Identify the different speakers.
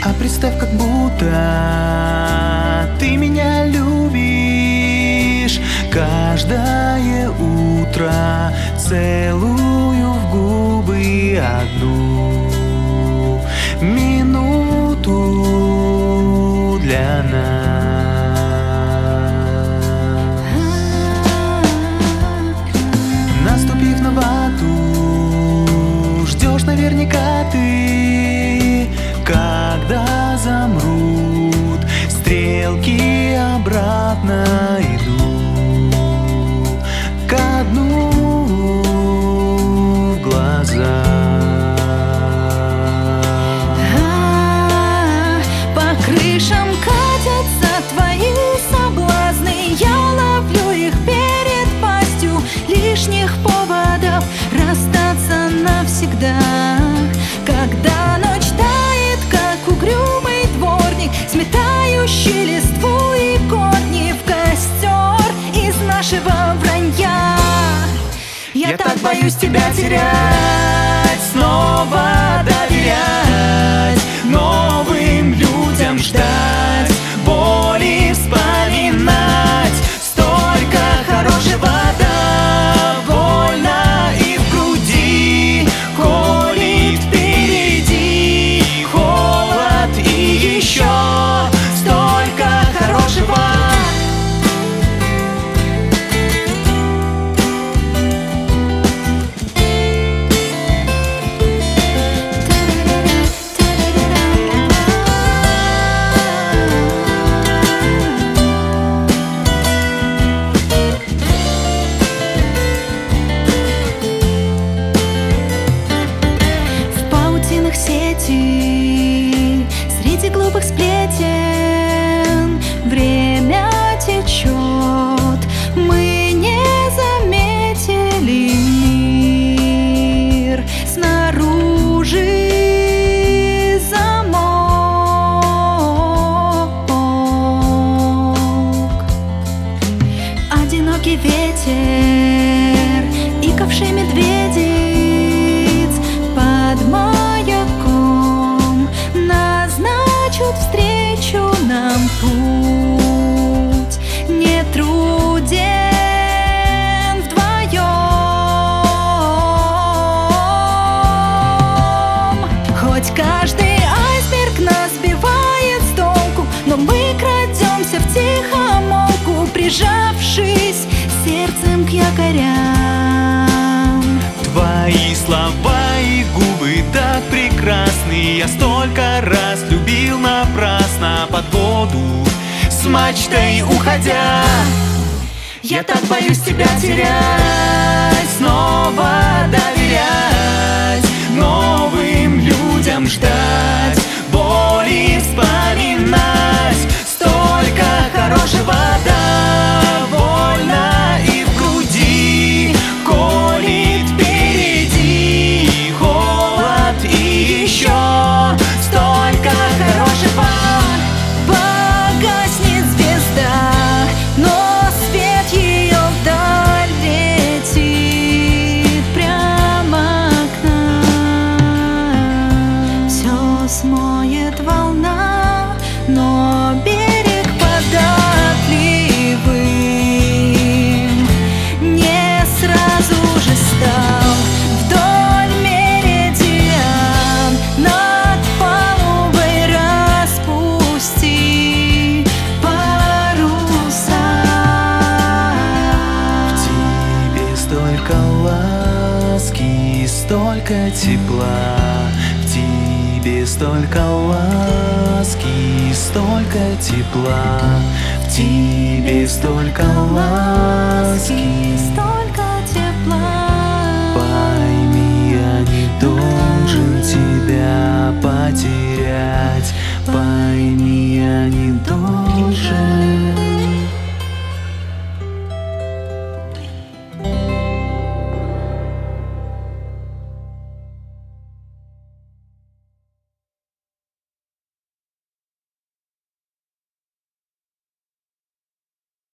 Speaker 1: А представь, как будто ты меня любишь. Каждое утро целую в губы одну минуту для нас. Наступив на вату, ждешь наверняка ты, когда замрут стрелки, обратно иду ко дну в глаза.
Speaker 2: По крышам катятся твои соблазны, я ловлю их перед пастью лишних поводов расстаться навсегда. Когда ночь тает, как угрюмый дворник, сметающий листву и корни в костер из нашего вранья. Я так боюсь тебя терять, снова доверять новым людям, ждать боли, вспоминать. Столько хорошего довольно и в груди колит впереди холод и еще столько хорошего. Сети, среди глупых сплетен время течет, мы не заметили мир снаружи замок. Одинокий ветер и ковши медведиц под встречу нам путь не труден вдвоем. Хоть каждый айсберг нас сбивает с толку, но мы крадемся втихомолку, прижавшись сердцем к якорям.
Speaker 1: Твои слова и губы так прекрасны, я столько раз любил напрасно под воду с мачтой уходя. Я так боюсь тебя терять, снова доверять новым людям, ждать боли, вспоминать. Столько хорошего довольно и в груди колит впереди холод и еще столько хорошего.
Speaker 2: Погаснет звезда, но свет ее вдаль летит прямо к нам. Все смоет волна, но берег податливым не сразу же стал. Вдоль меридиан над палубой распусти паруса.
Speaker 1: В тебе столько ласки, столько тепла. В тебе столько ласки, столько тепла. В тебе столько ласки,
Speaker 2: столько тепла.
Speaker 1: Пойми, я не должен тебя потерять. Пойми, я не должен